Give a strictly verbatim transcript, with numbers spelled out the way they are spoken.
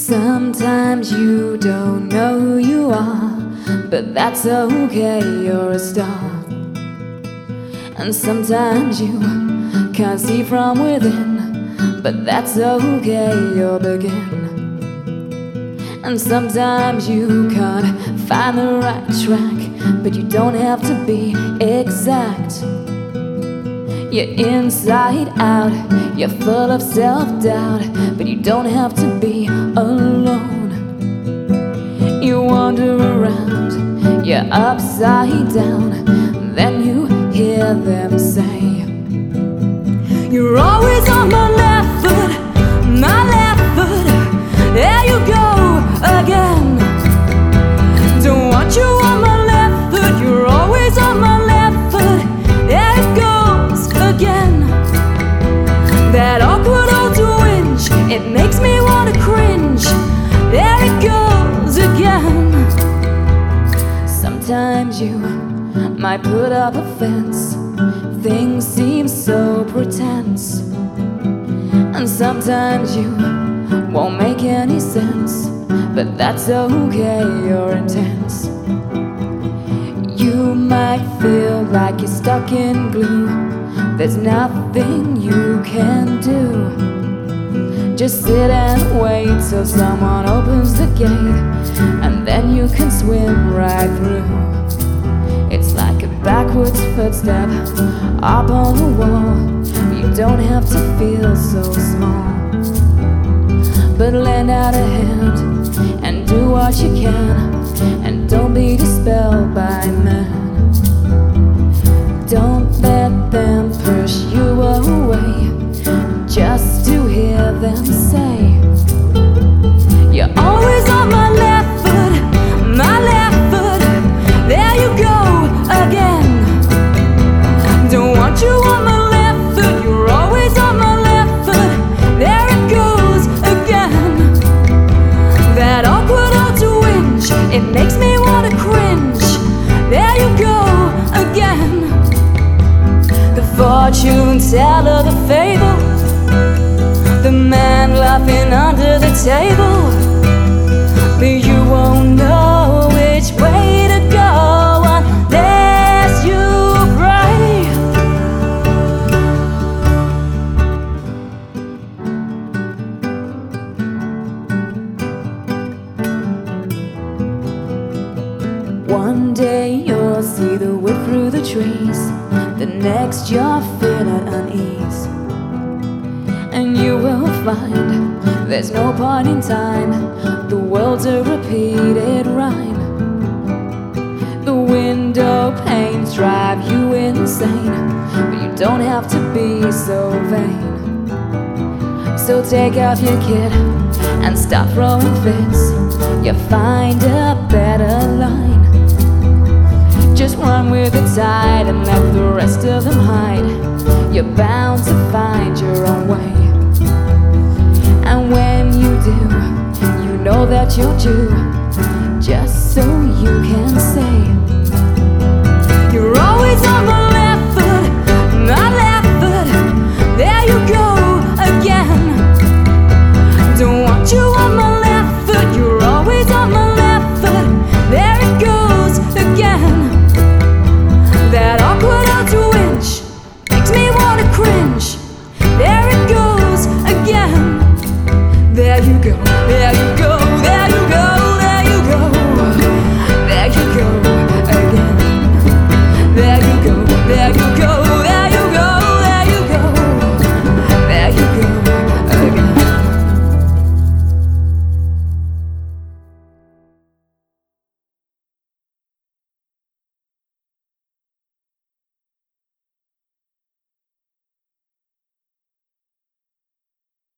Sometimes you don't know who you are, but that's okay, you're a star. And sometimes you can't see from within, but that's okay, you'll begin. And sometimes you can't find the right track, but you don't have to be exact. You're inside out, you're full of self-doubt, but you don't have to be alone. You wander around, you're upside down, then you hear them say, you're always on my left foot, my left foot, there you go again. Don't want you on my left foot, you're always on my left foot, there it goes again. That awkward old twinge, it makes me want to cringe, there it goes again. Sometimes you might put up a fence, things seem so pretense. And sometimes you won't make any sense, but that's okay, you're intense. You might feel like you're stuck in glue, there's nothing you can do. Just sit and wait till someone opens the gate, and then you can swim right through. It's like a backwards footstep up on the wall. You don't have to feel so small, but lend out a hand and do what you can, and don't be dispelled by men. Don't let them push you away just to hear them say, you're always on my left foot, my left foot, there you go again. Don't want you on my left foot, you're always on my left foot, there it goes again. That awkward old twinge, it makes me want to cringe, there you go again. The fortune teller, the fable, the man laughing under the table, but you won't know which way to go unless you pray. One day you'll see the wood through the trees, the next you'll feel at unease, and you will find there's no point in time, the world's a repeated rhyme. The window panes drive you insane, but you don't have to be so vain. So take off your kit and stop throwing fits, you'll find a better line. Just run with the tide and let the rest of them hide, you're bound to find your own way. And when you do, you know that you're due, just so you can say, you're always on my left foot, my left foot, there you go again. Don't want you on my left foot, you're always on my left foot, there it goes again. That awkward old twinge makes me want to cringe, there it goes again. There you go, there you go.